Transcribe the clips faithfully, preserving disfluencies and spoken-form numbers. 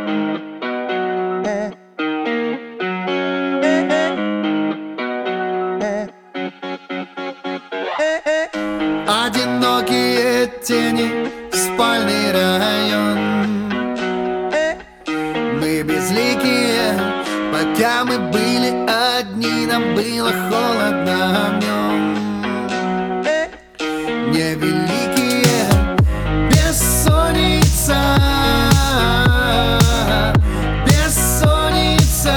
Одинокие тени, спальный район. Мы безликие, пока мы были одни, нам было холодно в нем. Невеликие, бессонница, бессонница.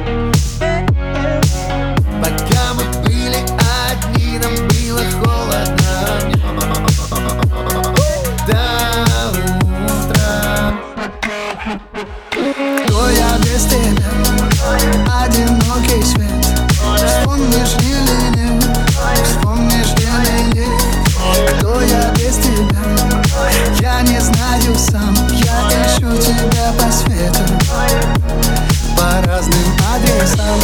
Пока мы были одни, нам было холодно в нем. До утра. Кто я без тебя? Одинокий свет. Вспомнишь или нет? Вспомнишь или нет? Кто я без тебя? Я не знаю сам. Я ищу тебя по свету, по разным адресам.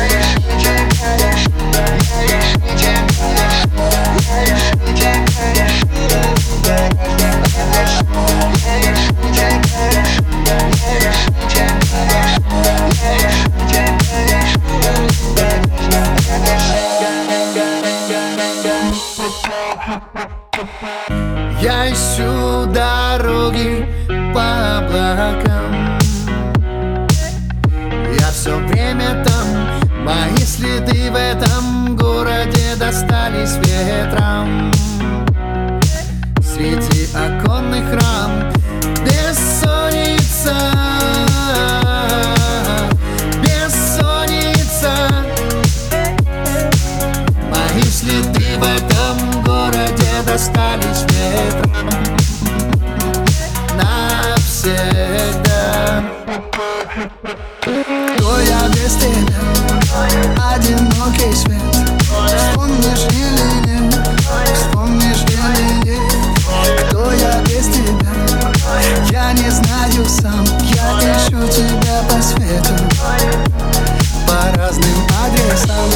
Я ищу дороги по облакам. Я все время там. Мои следы в этом городе достались ветром. Среди оконных рам бессонница, бессонница. Мои следы в этом городе достались ветром навсегда. Кто я без тебя? Одинокий свет. Вспомнишь или нет? Вспомнишь или нет? Кто я без тебя? Я не знаю сам. Я ищу тебя по свету, по разным адресам.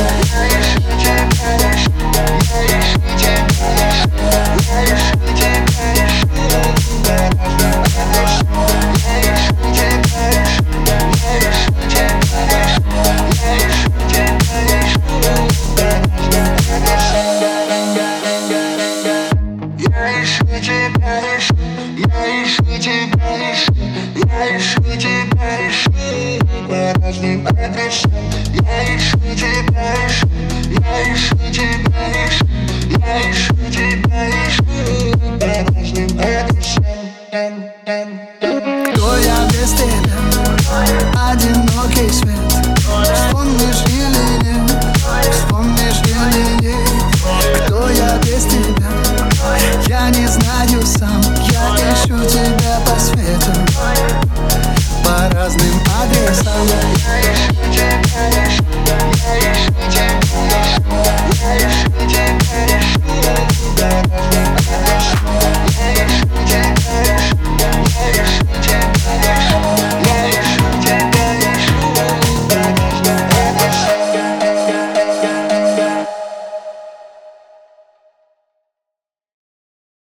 Я ищу тебя, ищу по разным адресам. Я ищу тебя, ищу, я ищу тебя, ищу, я ищу тебя, ищу по разным адресам. Кто я без тебя?